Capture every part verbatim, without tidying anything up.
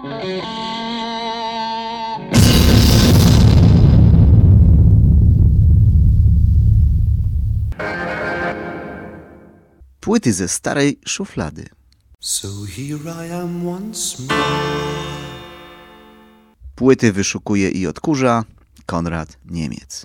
Płyty ze starej szuflady. So here I am once more. Płyty wyszukuje i odkurza Konrad Niemiec.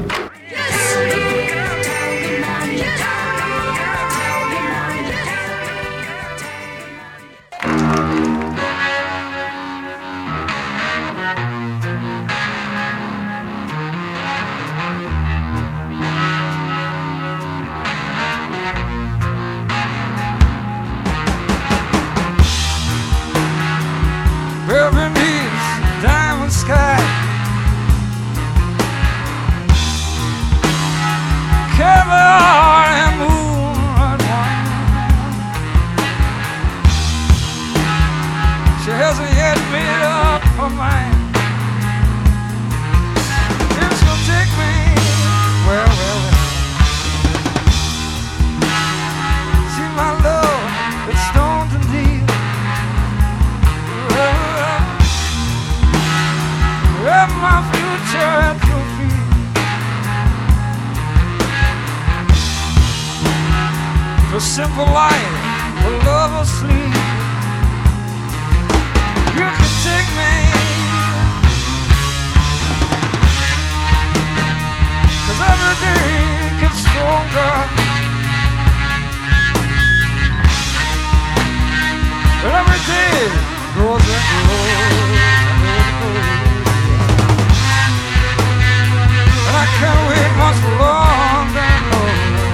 Simple life, a love asleep. You can take me, 'cause every day gets stronger, and every day grows and grows, and I can't wait much longer. No.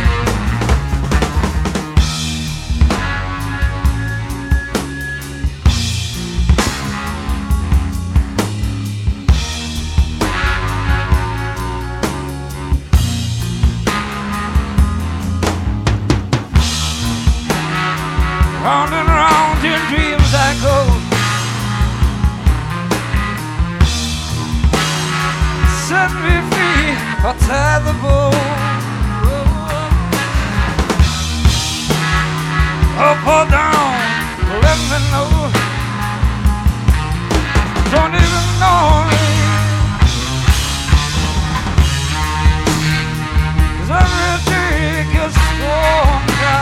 Round and round in dreams I go, set me free or tie the bow. Up or down, let me know. Don't even know me, 'cause every day gets stronger,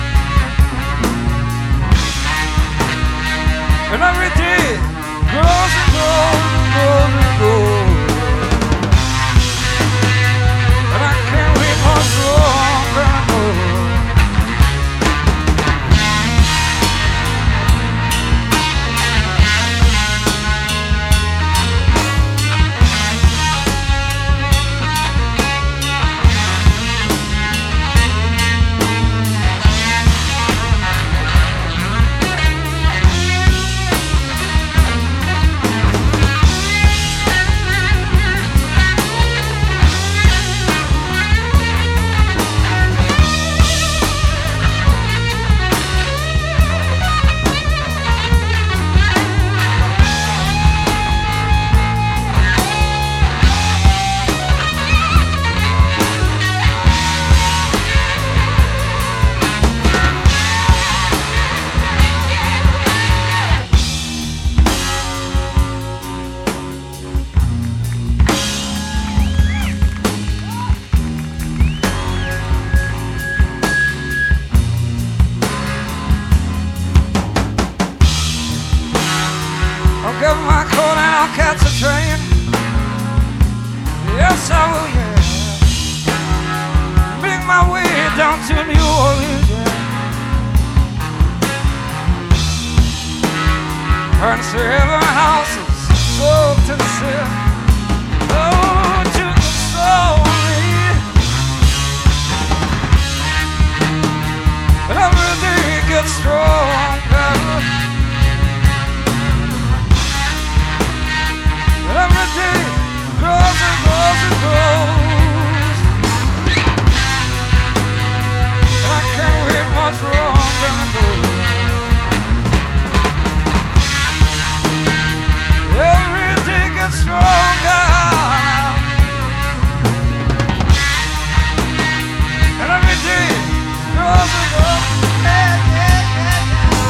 and every day grows and grows and grows and grows, and I can't wait much longer. No. Get my coat and I'll catch a train. Yes, I will, yeah. Make my way down to New Orleans, yeah. And seven houses soaked in sin. Oh, to console me. And every day gets stronger, every day grows and grows and grows, and I can't wait much longer. Every day gets stronger, and every day grows and grows. Yeah, yeah, yeah, yeah.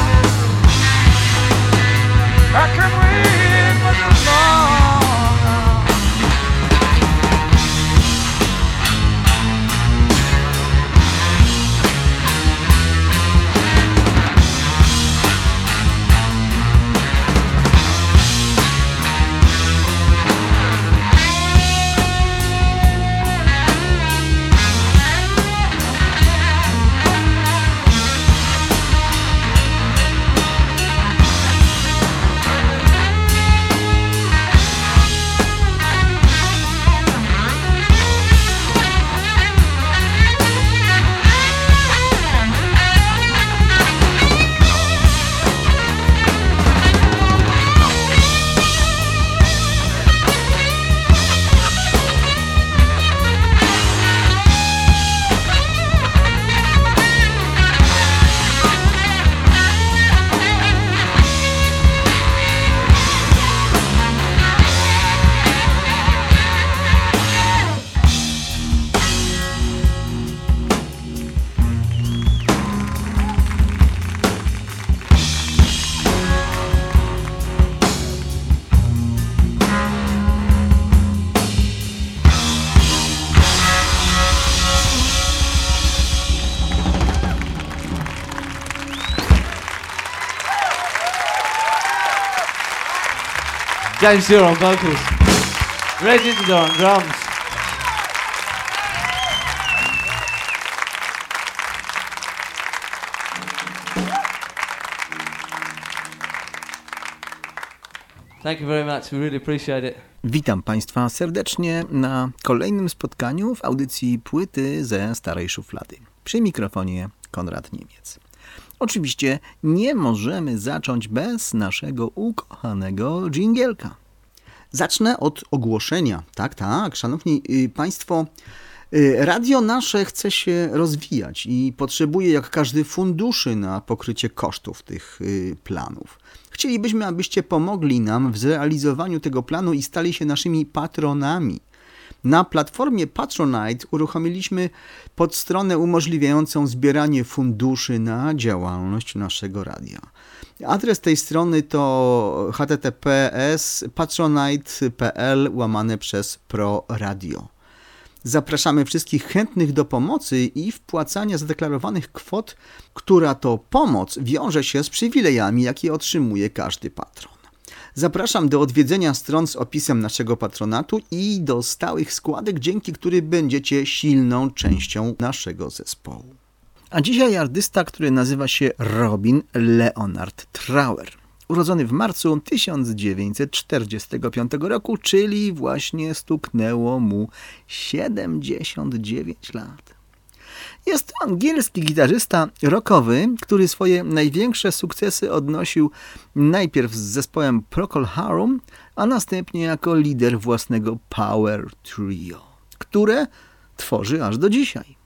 James Stewart on vocals. Reggie Isidore on drums. Thank you very much. We really appreciate it. Witam Państwa serdecznie na kolejnym spotkaniu w audycji Płyty ze starej szuflady. Przy mikrofonie Konrad Niemiec. Oczywiście nie możemy zacząć bez naszego ukochanego dżingielka. Zacznę od ogłoszenia. Tak, tak, szanowni Państwo, radio nasze chce się rozwijać i potrzebuje jak każdy funduszy na pokrycie kosztów tych planów. Chcielibyśmy, abyście pomogli nam w zrealizowaniu tego planu i stali się naszymi patronami. Na platformie Patronite uruchomiliśmy podstronę umożliwiającą zbieranie funduszy na działalność naszego radia. Adres tej strony to h t t p s patronite kropka p l łamane przez Pro Radio. Zapraszamy wszystkich chętnych do pomocy i wpłacania zadeklarowanych kwot, która to pomoc wiąże się z przywilejami, jakie otrzymuje każdy patron. Zapraszam do odwiedzenia stron z opisem naszego patronatu i do stałych składek, dzięki którym będziecie silną częścią naszego zespołu. A dzisiaj artysta, który nazywa się Robin Leonard Trower. Urodzony w marcu tysiąc dziewięćset czterdziestego piątego roku, czyli właśnie stuknęło mu siedemdziesiąt dziewięć lat. Jest to angielski gitarzysta rockowy, który swoje największe sukcesy odnosił najpierw z zespołem Procol Harum, a następnie jako lider własnego Power Trio, które tworzy aż do dzisiaj.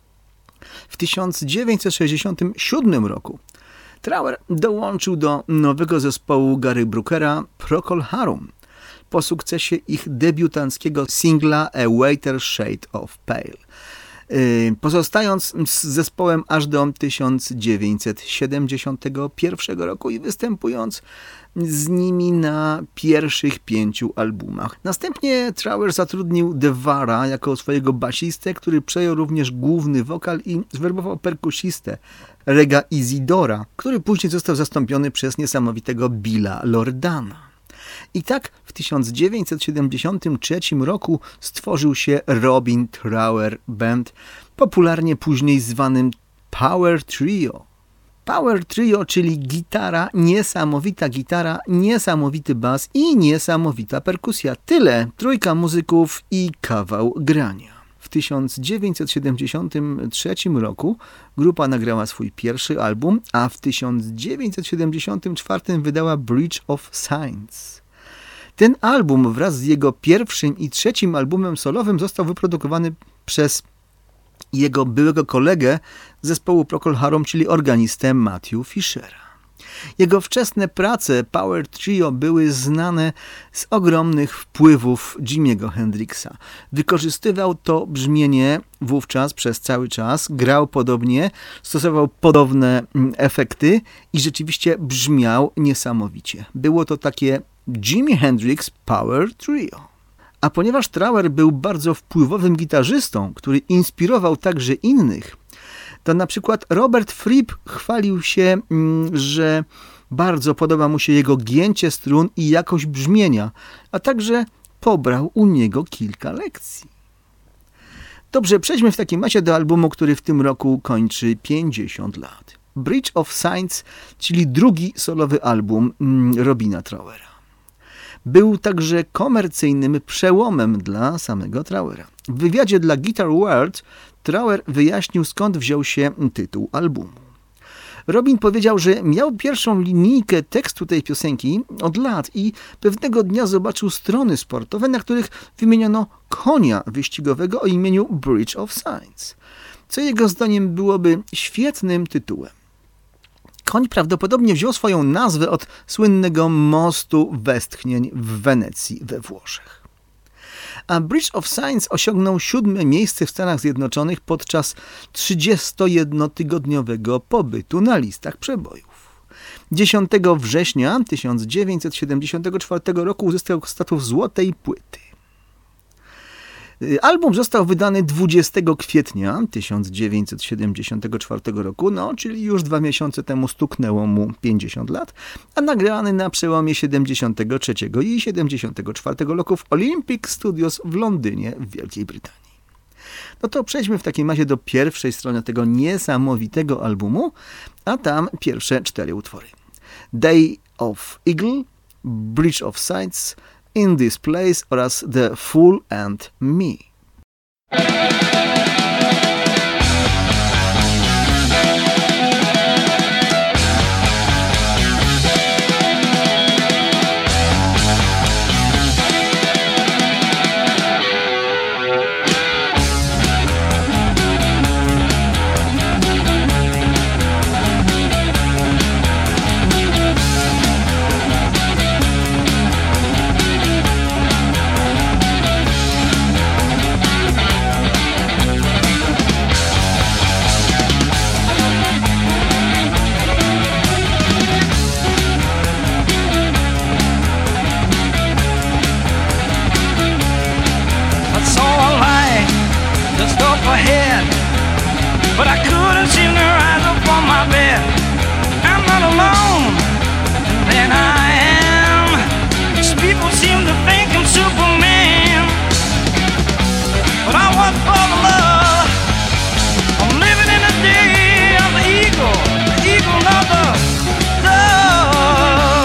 W tysiąc dziewięćset sześćdziesiątym siódmym roku Trower dołączył do nowego zespołu Gary Brookera Procol Harum po sukcesie ich debiutanckiego singla A Whiter Shade of Pale, pozostając z zespołem aż do tysiąc dziewięćset siedemdziesiątego pierwszego roku i występując z nimi na pierwszych pięciu albumach. Następnie Trower zatrudnił Devara jako swojego basistę, który przejął również główny wokal i zwerbował perkusistę Rega Isidora, który później został zastąpiony przez niesamowitego Billa Lordana. I tak w tysiąc dziewięćset siedemdziesiątym trzecim roku stworzył się Robin Trower Band, popularnie później zwanym Power Trio. Power Trio, czyli gitara, niesamowita gitara, niesamowity bas i niesamowita perkusja. Tyle, trójka muzyków i kawał grania. W tysiąc dziewięćset siedemdziesiątym trzecim roku grupa nagrała swój pierwszy album, a w tysiąc dziewięćset siedemdziesiątym czwartym wydała Bridge of Signs. Ten album wraz z jego pierwszym i trzecim albumem solowym został wyprodukowany przez jego byłego kolegę z zespołu Procol Harum, czyli organistę Matthew Fishera. Jego wczesne prace Power Trio były znane z ogromnych wpływów Jimiego Hendrixa. Wykorzystywał to brzmienie wówczas przez cały czas, grał podobnie, stosował podobne efekty i rzeczywiście brzmiał niesamowicie. Było to takie Jimi Hendrix Power Trio. A ponieważ Trower był bardzo wpływowym gitarzystą, który inspirował także innych, to na przykład Robert Fripp chwalił się, że bardzo podoba mu się jego gięcie strun i jakość brzmienia, a także pobrał u niego kilka lekcji. Dobrze, przejdźmy w takim razie do albumu, który w tym roku kończy pięćdziesiąt lat. Bridge of Signs, czyli drugi solowy album Robina Trowera. Był także komercyjnym przełomem dla samego Trowera. W wywiadzie dla Guitar World Trower wyjaśnił, skąd wziął się tytuł albumu. Robin powiedział, że miał pierwszą linijkę tekstu tej piosenki od lat i pewnego dnia zobaczył strony sportowe, na których wymieniono konia wyścigowego o imieniu Bridge of Signs, co jego zdaniem byłoby świetnym tytułem. Koń prawdopodobnie wziął swoją nazwę od słynnego mostu westchnień w Wenecji we Włoszech. A Bridge of Signs osiągnął siódme miejsce w Stanach Zjednoczonych podczas trzydziestojednotygodniowego pobytu na listach przebojów. dziesiątego września tysiąc dziewięćset siedemdziesiątego czwartego roku uzyskał status złotej płyty. Album został wydany dwudziestego kwietnia tysiąc dziewięćset siedemdziesiątego czwartego roku, no czyli już dwa miesiące temu stuknęło mu pięćdziesiąt lat, a nagrany na przełomie siedemdziesiątego trzeciego i siedemdziesiątego czwartego roku w Olympic Studios w Londynie w Wielkiej Brytanii. No to przejdźmy w takim razie do pierwszej strony tego niesamowitego albumu, a tam pierwsze cztery utwory. Day of Eagle, Bridge of Sights, In This Place oraz The Fool and Me. Ahead, but I couldn't seem to rise up from my bed. I'm not alone, and then I am. These people seem to think I'm Superman, but I was for the love. I'm living in the day of the eagle, the eagle of the dove.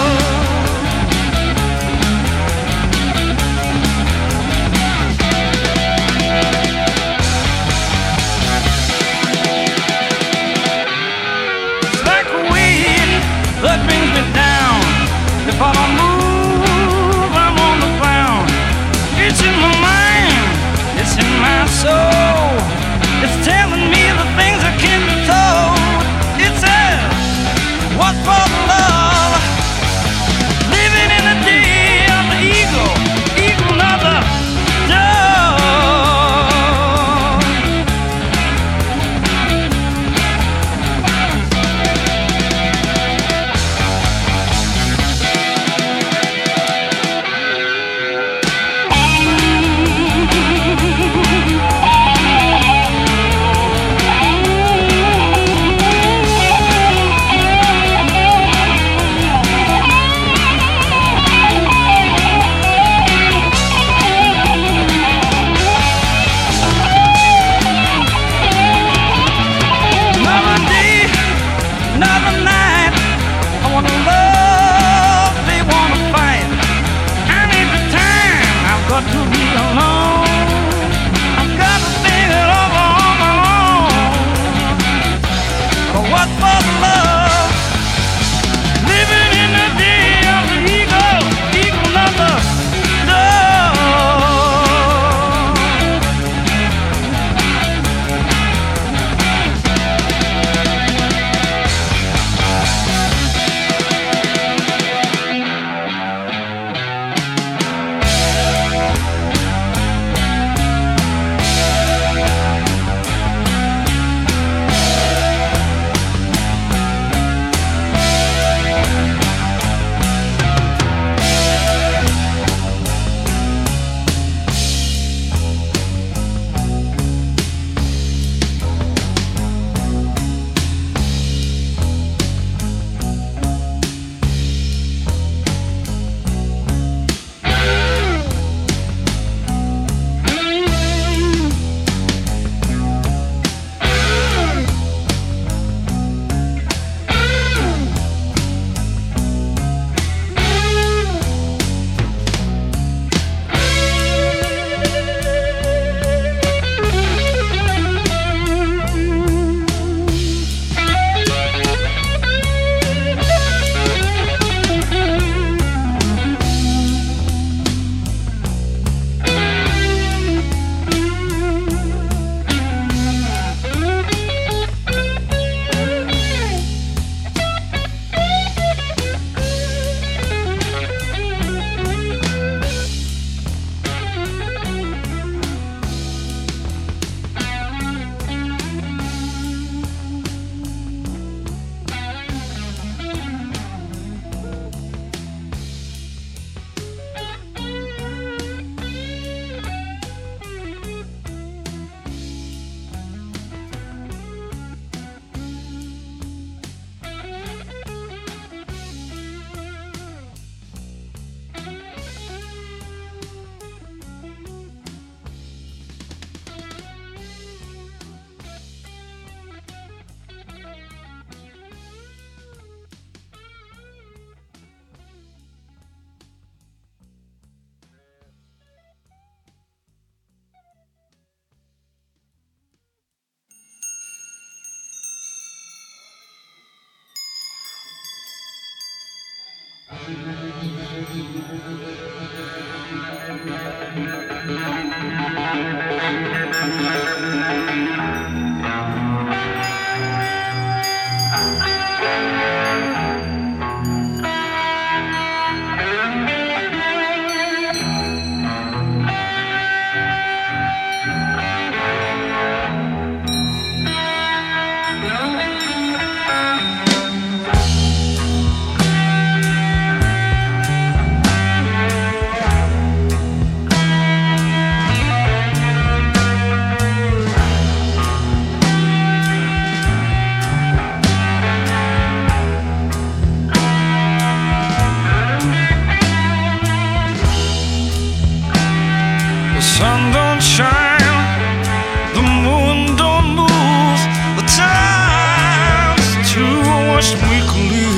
The sun don't shine, the moon don't move, the time's too much weekly.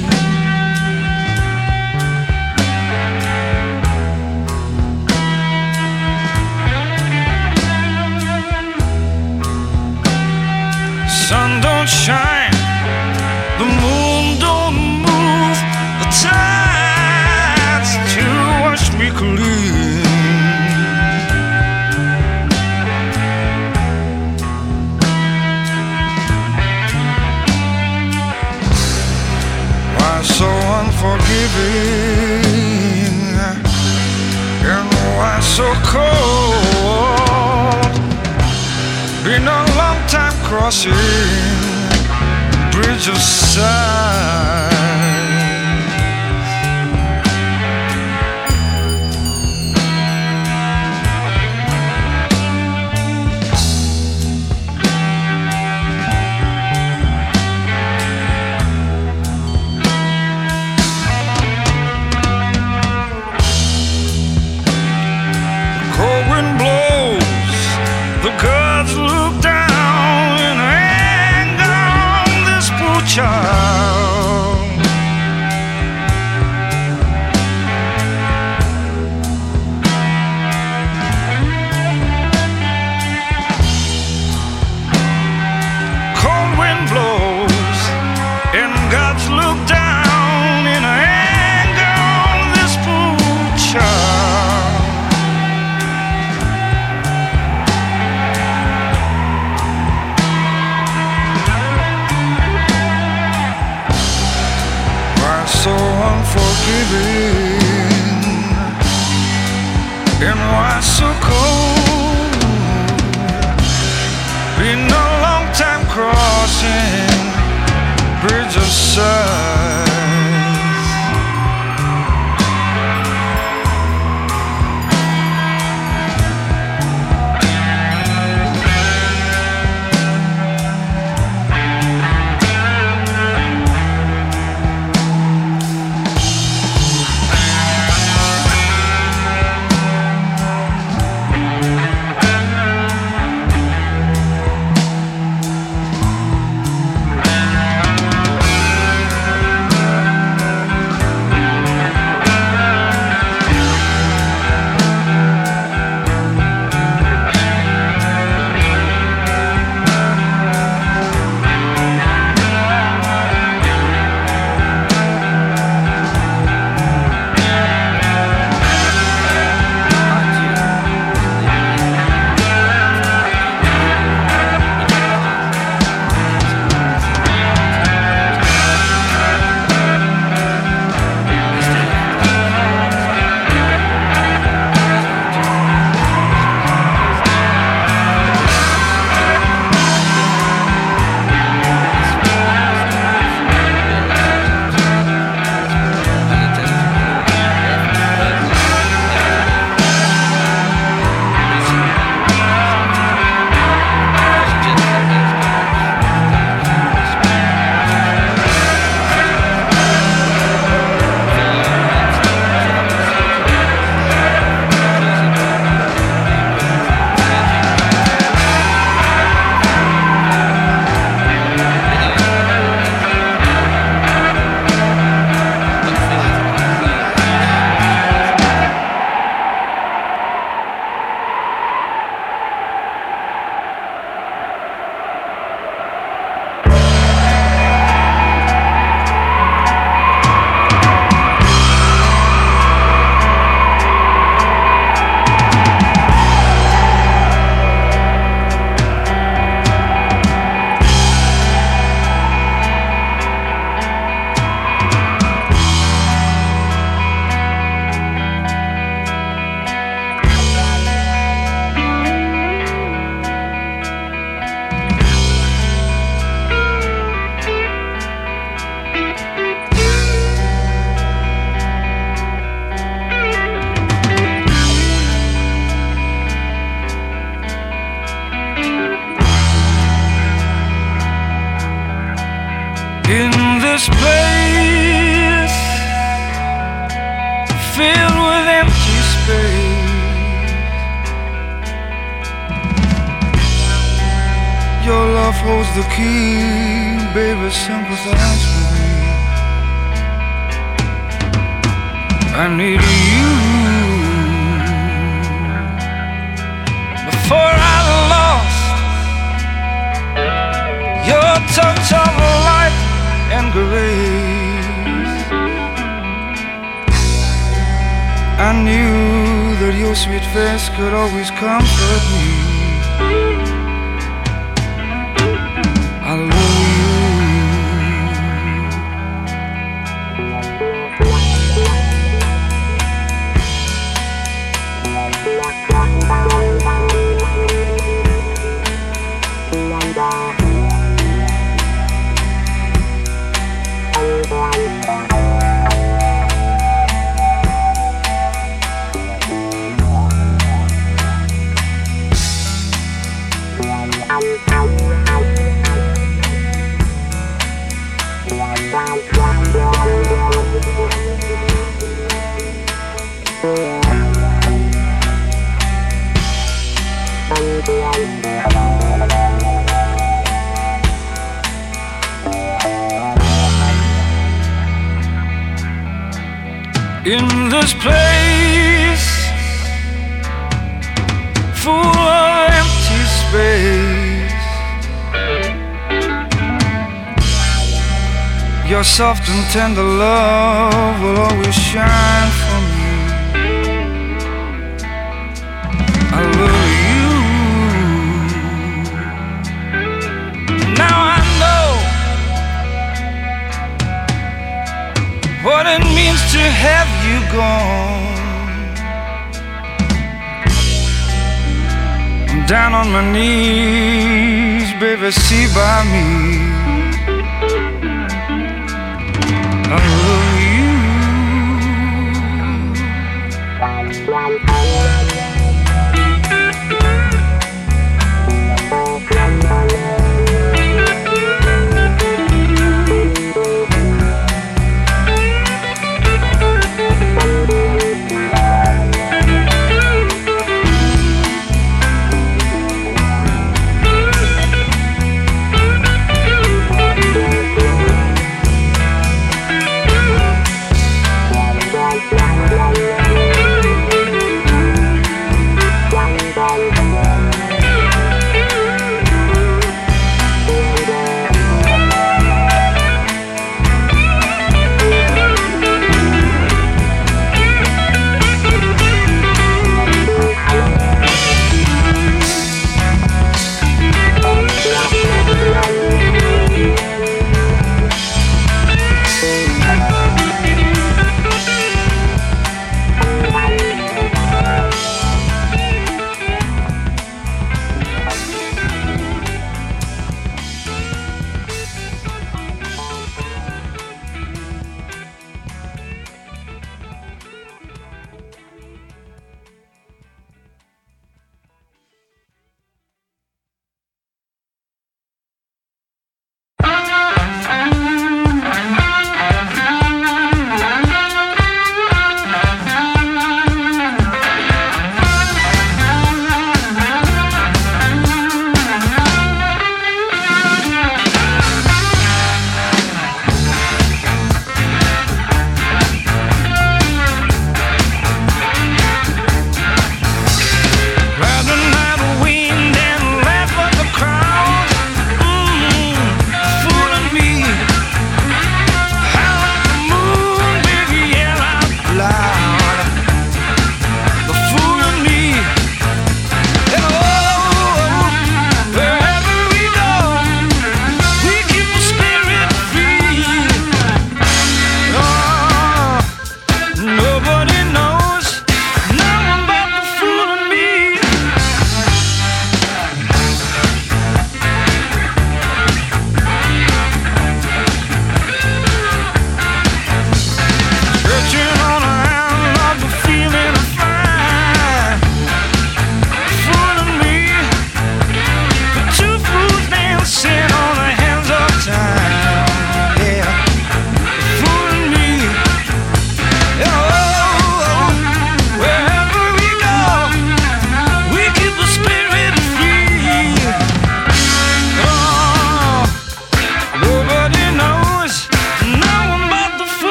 Sun don't shine, the moon don't move, the tide's too much weekly. So unforgiving and why so cold? Been a long time crossing bridge of sighs. The gods look down in anger on this poor child. Cold wind blows and gods look down in anger on this poor child. So unforgiving and why so cold? Been a long time crossing bridge of sighs. this place filled with empty space, your love holds the key, baby, sympathize with me. I need you before I lost your touch of light and grace. I knew that your sweet face could always comfort me. I love you. In this place full of empty space, your soft and tender love will always shine for me. I love you. Now I know what it means to have you gone. I'm down on my knees, baby, see by me. I love you.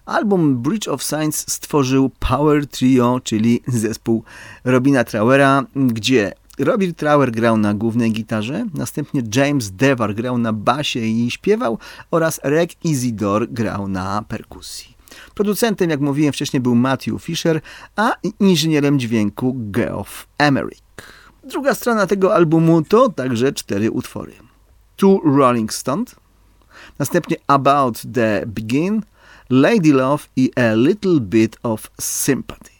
Album Bridge of Signs stworzył Power Trio, czyli zespół Robina Trauera, gdzie Robin Trauer grał na głównej gitarze, następnie James Devar grał na basie i śpiewał oraz Reg Isidore grał na perkusji. Producentem, jak mówiłem wcześniej, był Matthew Fisher, a inżynierem dźwięku Geoff Emerick. Druga strona tego albumu to także cztery utwory. Two Rolling Stones, następnie About the Begin, Lady Love i A Little Bit of Sympathy.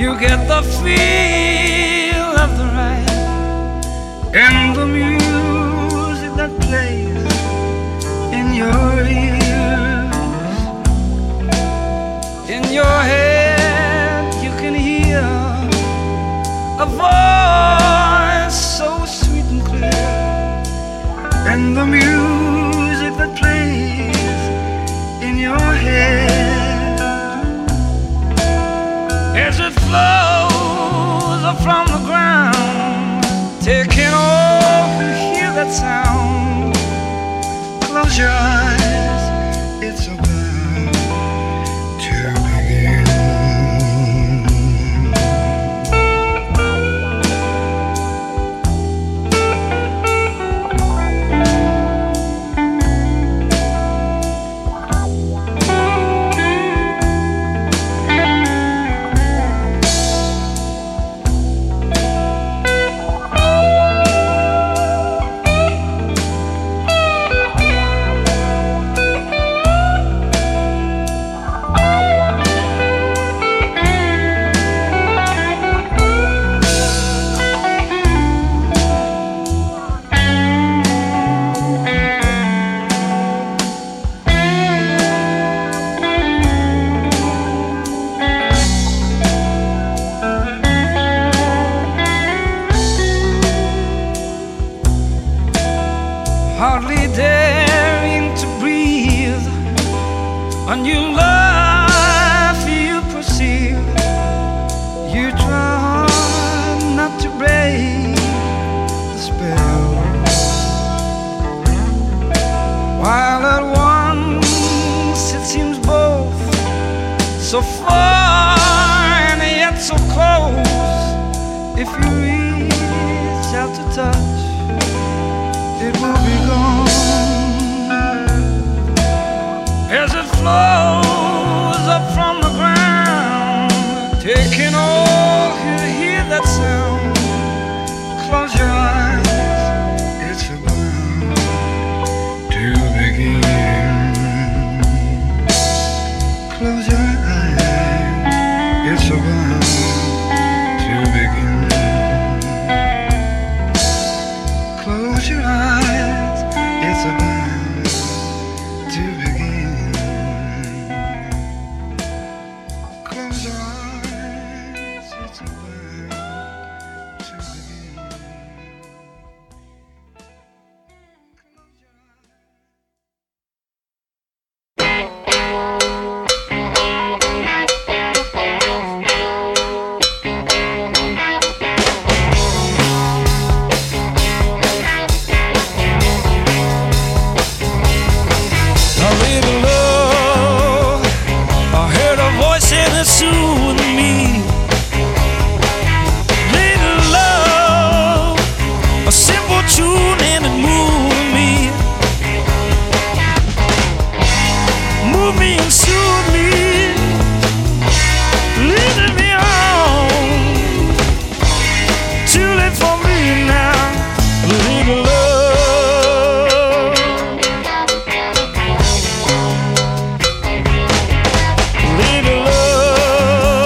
You get the feel of the ride and the music that plays in your ears. In your head you can hear a voice so sweet and clear, and the music that plays in your head as it flows up from the ground, taking off, you hear that sound. Close your eyes, it's about to begin. Hardly daring to breathe, a new life you perceive. You try not to break the spell, while at once it seems both so far and yet so close. If you reach out to touch, it will be gone. As it flows up from the ground, taking all, you hear that sound. Close your eyes, it's about to begin. Close your eyes, it's about to begin. Close your eyes, it's about to begin. Close your eyes, it's about to begin. Soothing me, little love, a simple tune and it moved me, move me and soothe me, leading me on, too late for me now, little love. Little love,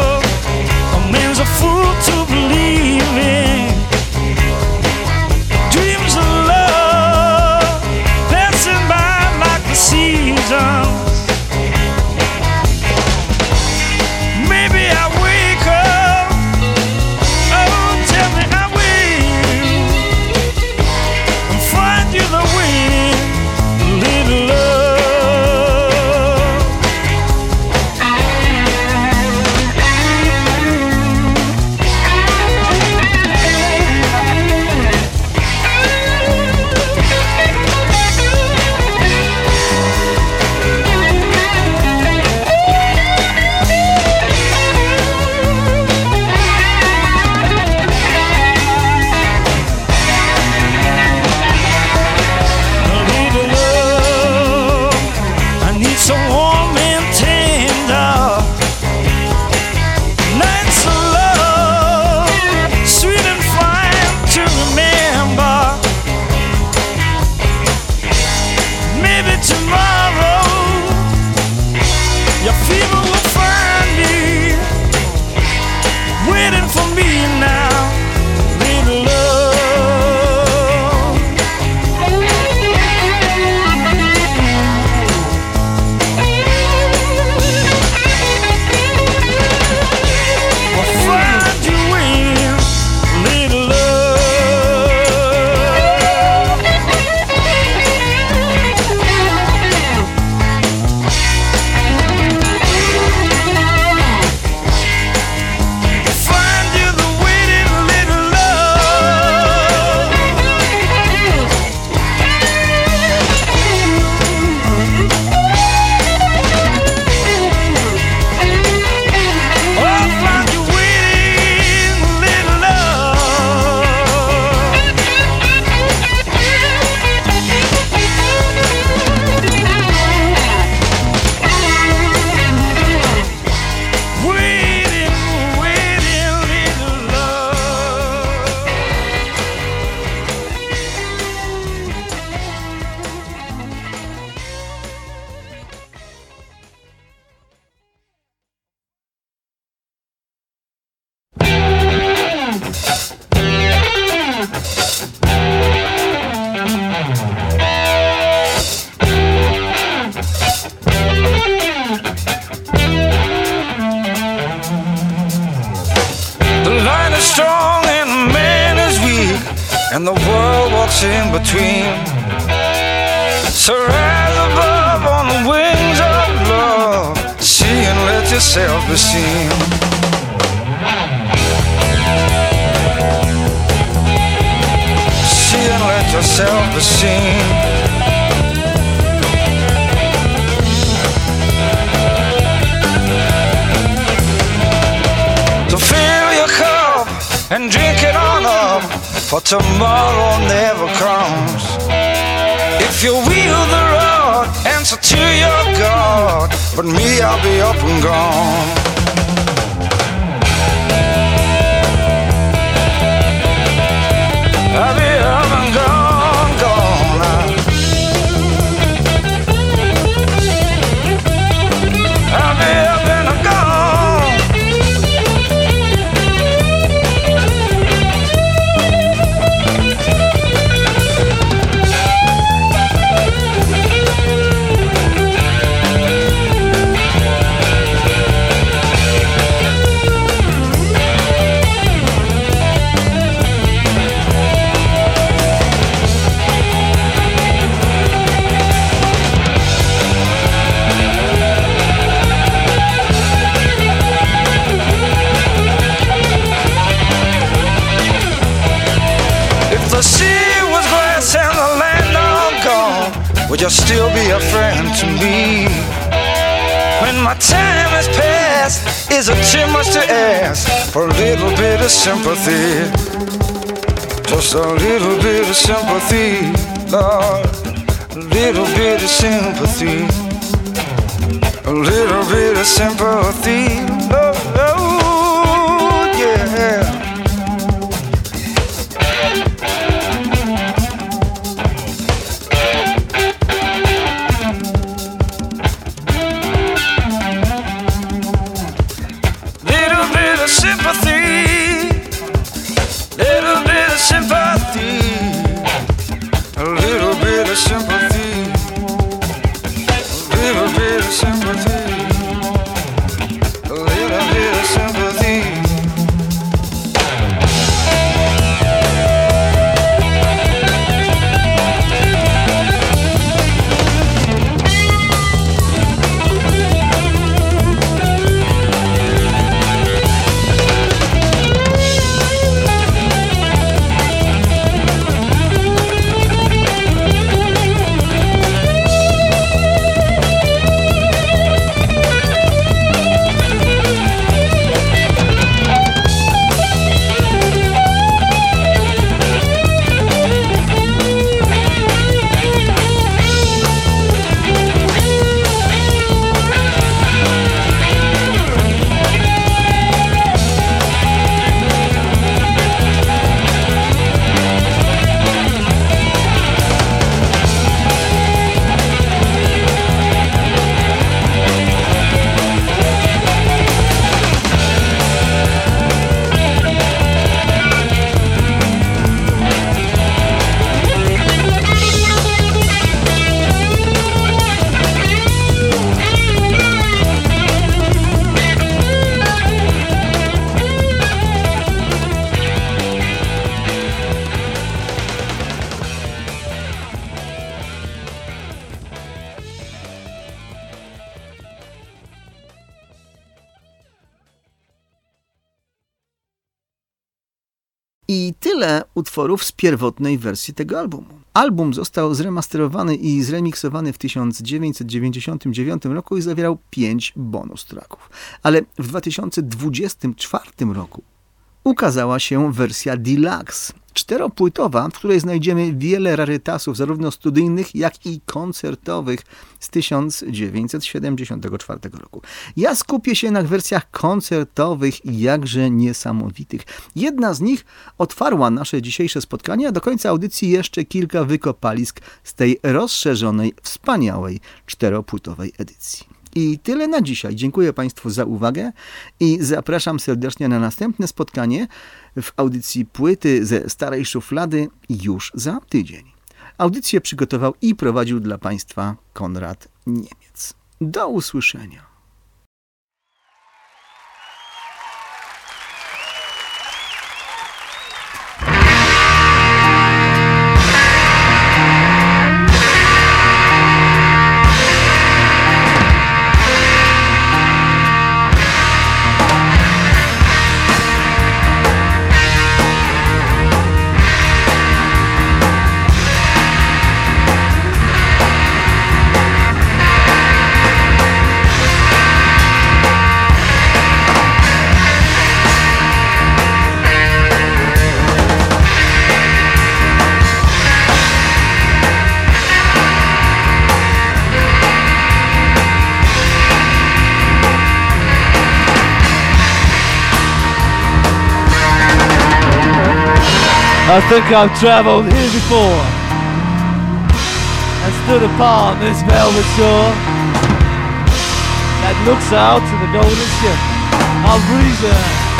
and the world walks in between. So rise above on the wings of love, see and let yourself be seen. See and let yourself be seen. So fill your cup and drink it on up, for tomorrow never comes. If you wield the rod, answer to your God, but me, I'll be up and gone. I'll be up and gone, gone. I'll be up and gone. The sea was glass and the land all gone, would you still be a friend to me? When my time has passed, is it too much to ask for a little bit of sympathy? Just a little bit of sympathy, Lord, a little bit of sympathy, a little bit of sympathy, Lord, oh, yeah. Sympathy, little bit of sympathy, a little bit of sympathy, a little bit of sympathy, a little bit of sympathy. I tyle utworów z pierwotnej wersji tego albumu. Album został zremasterowany i zremiksowany w tysiąc dziewięćset dziewięćdziesiątym dziewiątym roku i zawierał pięć bonus tracków. Ale w dwa tysiące dwudziestym czwartym roku ukazała się wersja deluxe, czteropłytowa, w której znajdziemy wiele rarytasów, zarówno studyjnych, jak i koncertowych z tysiąc dziewięćset siedemdziesiątego czwartego roku. Ja skupię się na wersjach koncertowych i jakże niesamowitych. Jedna z nich otwarła nasze dzisiejsze spotkanie, a do końca audycji jeszcze kilka wykopalisk z tej rozszerzonej, wspaniałej czteropłytowej edycji. I tyle na dzisiaj. Dziękuję Państwu za uwagę i zapraszam serdecznie na następne spotkanie w audycji Płyty ze starej szuflady już za tydzień. Audycję przygotował i prowadził dla Państwa Konrad Niemiec. Do usłyszenia. I think I've travelled here before and stood upon this velvet shore that looks out to the golden ship of reason.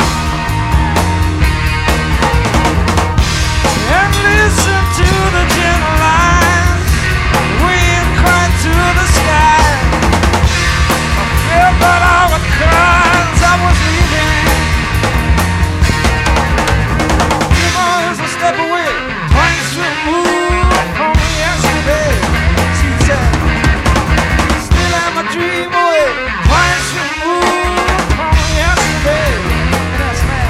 And listen to the gentle lines, wind cry to the sky. I felt that I was crying as I was leaving. You know, as I step away, twice removed from me yesterday. She said, still am a dream away, twice removed from me yesterday. And that's mad.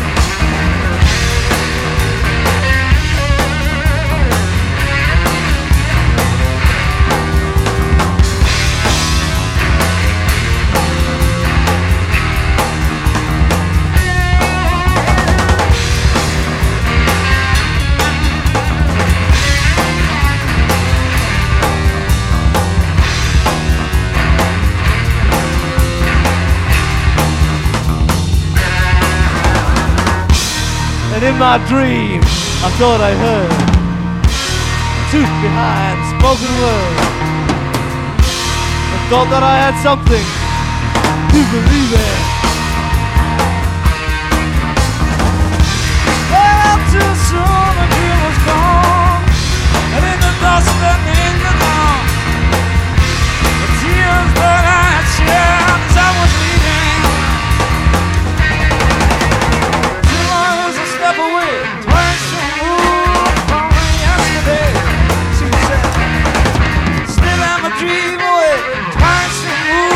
And in my dream, I thought I heard truth behind spoken words. I thought that I had something to believe in. Well, too soon the dream was gone, and in the dust and in the dawn, the tears that I had shed as I was leaving. Two miles a step away, twice removed from me yesterday. She said, still am a dream away, twice removed.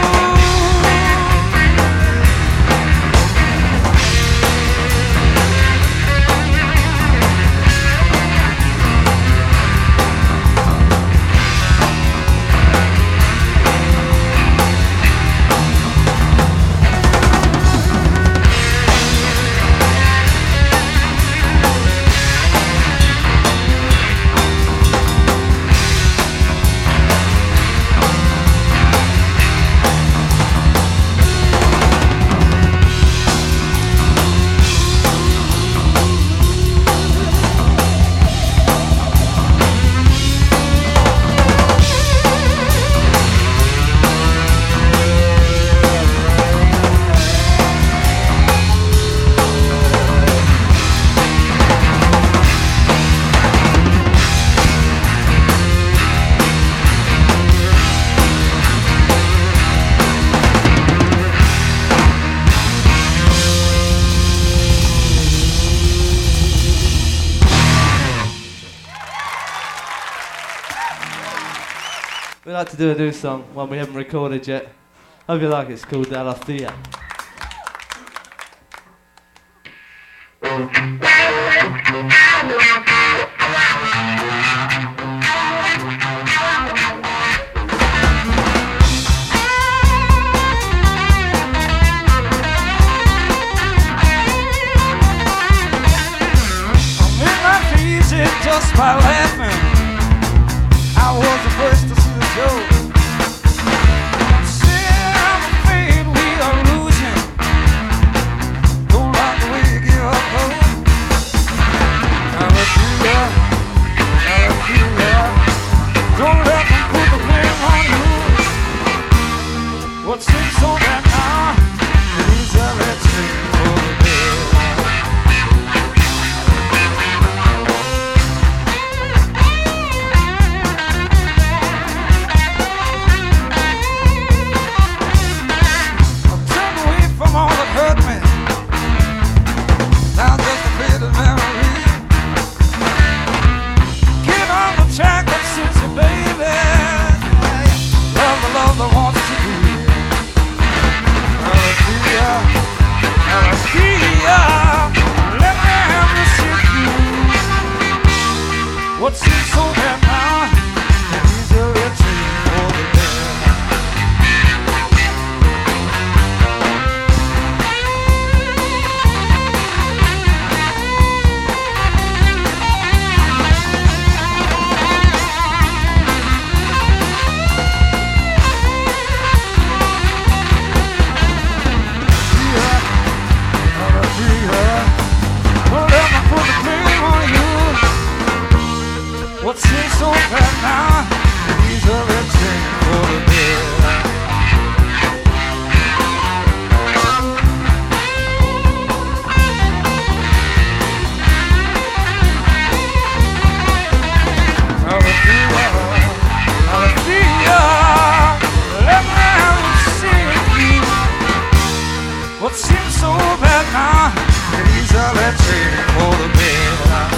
We like to do a new song, one we haven't recorded yet. Hope you like it. It's called Alathea. Just by laughing, I was the first to see the show. Said I'm afraid we are losing. Don't like the way you give up, though. let's save it for the bed.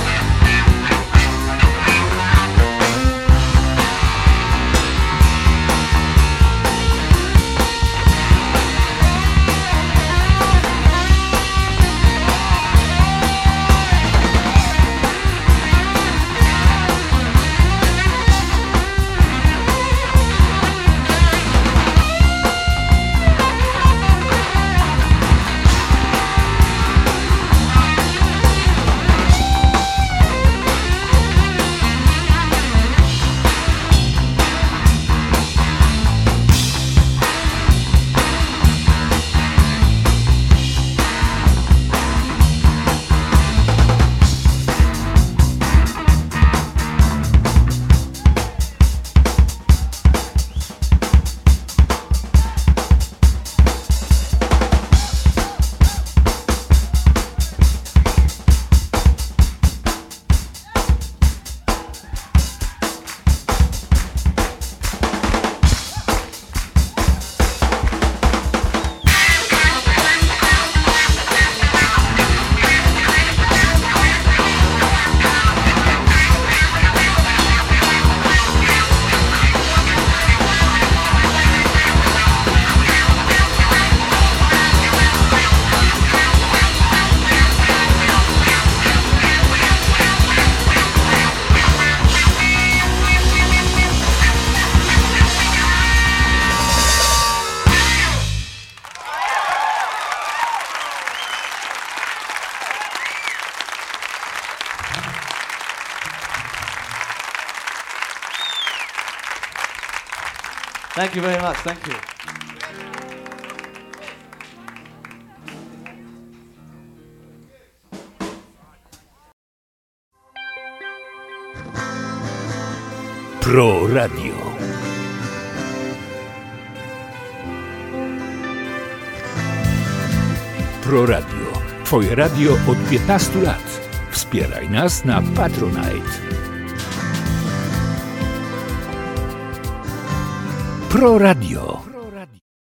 Thank you very much, thank you. Pro Radio. Pro Radio. Twoje radio od piętnastu lat. Wspieraj nas na Patronite. Pro Radio.